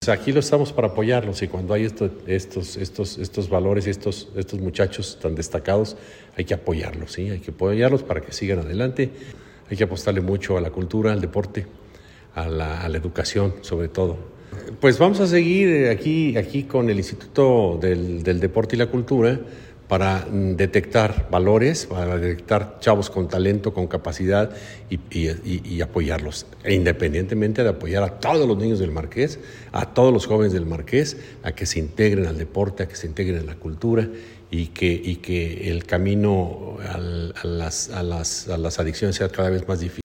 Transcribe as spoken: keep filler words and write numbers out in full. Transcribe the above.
Aquí lo estamos para apoyarlos y cuando hay esto, estos, estos, estos valores y estos, estos muchachos tan destacados, hay que apoyarlos, ¿sí? Hay que apoyarlos para que sigan adelante. Hay que apostarle mucho a la cultura, al deporte, a la, a la educación sobre todo. Pues vamos a seguir aquí, aquí con el Instituto del, del Deporte y la Cultura para detectar valores, para detectar chavos con talento, con capacidad y, y, y apoyarlos. E independientemente de apoyar a todos los niños del Marqués, a todos los jóvenes del Marqués, a que se integren al deporte, a que se integren a la cultura y que, y que el camino al, a, las, a, las, a las adicciones sea cada vez más difícil.